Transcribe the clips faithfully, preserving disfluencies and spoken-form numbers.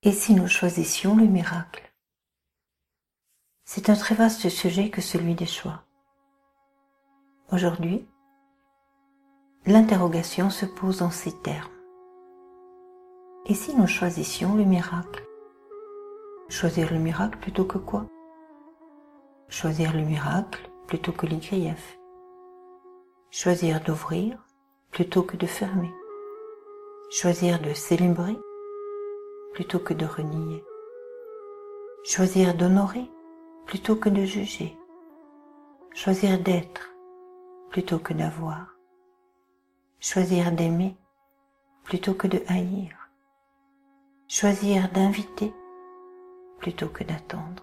Et si nous choisissions le miracle? C'est un très vaste sujet que celui des choix. Aujourd'hui, l'interrogation se pose en ces termes. Et si nous choisissions le miracle? Choisir le miracle plutôt que quoi? Choisir le miracle plutôt que les griefs. Choisir d'ouvrir plutôt que de fermer. Choisir de célébrer plutôt que de renier. Choisir d'honorer plutôt que de juger. Choisir d'être plutôt que d'avoir. Choisir d'aimer plutôt que de haïr. Choisir d'inviter plutôt que d'attendre.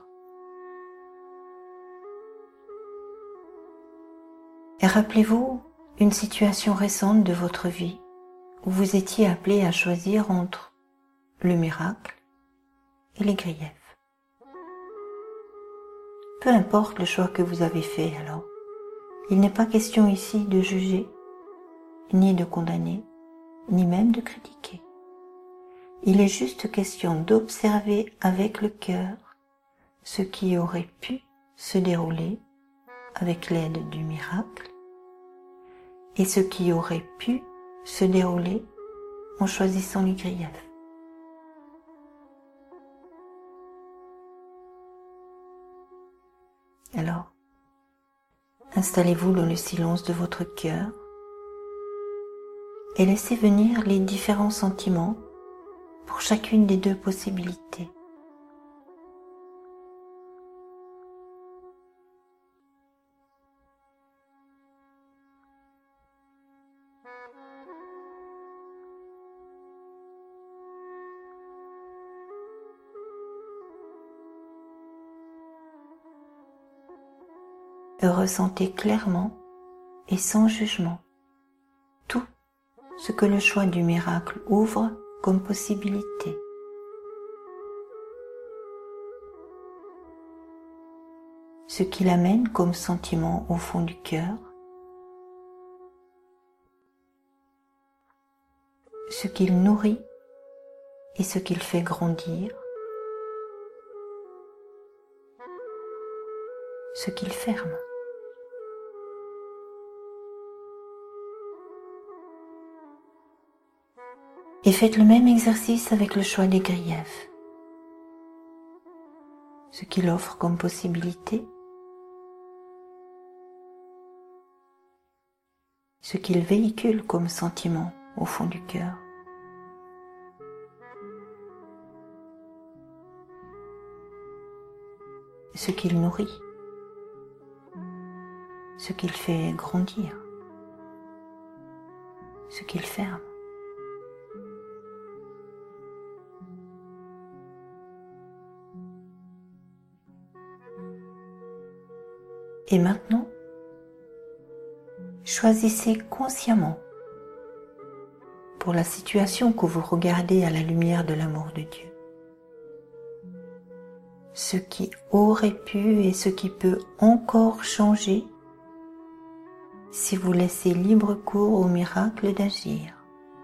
Et rappelez-vous une situation récente de votre vie où vous étiez appelé à choisir entre le miracle et les griefs. Peu importe le choix que vous avez fait alors, il n'est pas question ici de juger, ni de condamner, ni même de critiquer. Il est juste question d'observer avec le cœur ce qui aurait pu se dérouler avec l'aide du miracle et ce qui aurait pu se dérouler en choisissant les griefs. Alors, installez-vous dans le silence de votre cœur et laissez venir les différents sentiments pour chacune des deux possibilités. Et ressentez clairement et sans jugement tout ce que le choix du miracle ouvre comme possibilité. Ce qu'il amène comme sentiment au fond du cœur, ce qu'il nourrit et ce qu'il fait grandir, ce qu'il ferme. Et faites le même exercice avec le choix des griefs. Ce qu'il offre comme possibilité, ce qu'il véhicule comme sentiment au fond du cœur. Ce qu'il nourrit, ce qu'il fait grandir, ce qu'il ferme. Et maintenant, choisissez consciemment pour la situation que vous regardez à la lumière de l'amour de Dieu. Ce qui aurait pu et ce qui peut encore changer si vous laissez libre cours au miracle d'agir.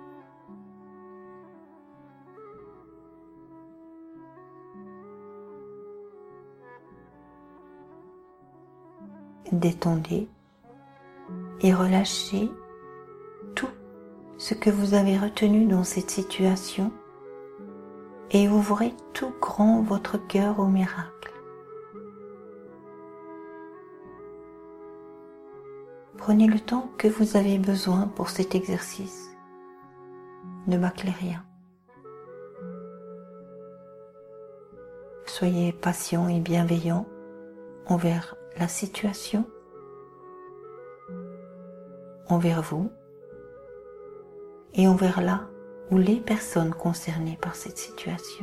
Détendez et relâchez tout ce que vous avez retenu dans cette situation et ouvrez tout grand votre cœur au miracle. Prenez le temps que vous avez besoin pour cet exercice. Ne bâclez rien. Soyez patient et bienveillant envers la situation, envers vous et envers là ou les personnes concernées par cette situation.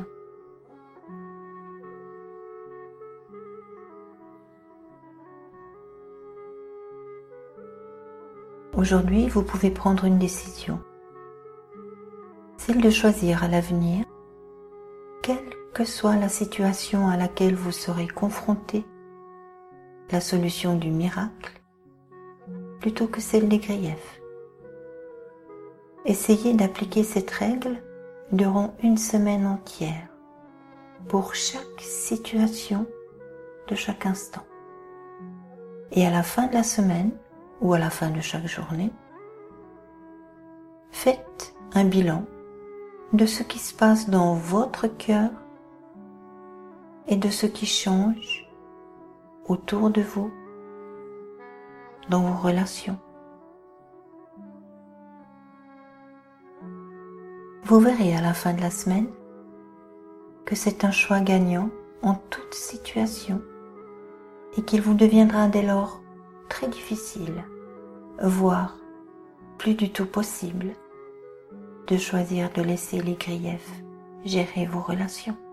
Aujourd'hui, vous pouvez prendre une décision, celle de choisir à l'avenir, quelle que soit la situation à laquelle vous serez confronté, la solution du miracle plutôt que celle des griefs. Essayez d'appliquer cette règle durant une semaine entière pour chaque situation de chaque instant. Et à la fin de la semaine ou à la fin de chaque journée, faites un bilan de ce qui se passe dans votre cœur et de ce qui change autour de vous, dans vos relations. Vous verrez à la fin de la semaine que c'est un choix gagnant en toute situation et qu'il vous deviendra dès lors très difficile, voire plus du tout possible, de choisir de laisser les griefs gérer vos relations.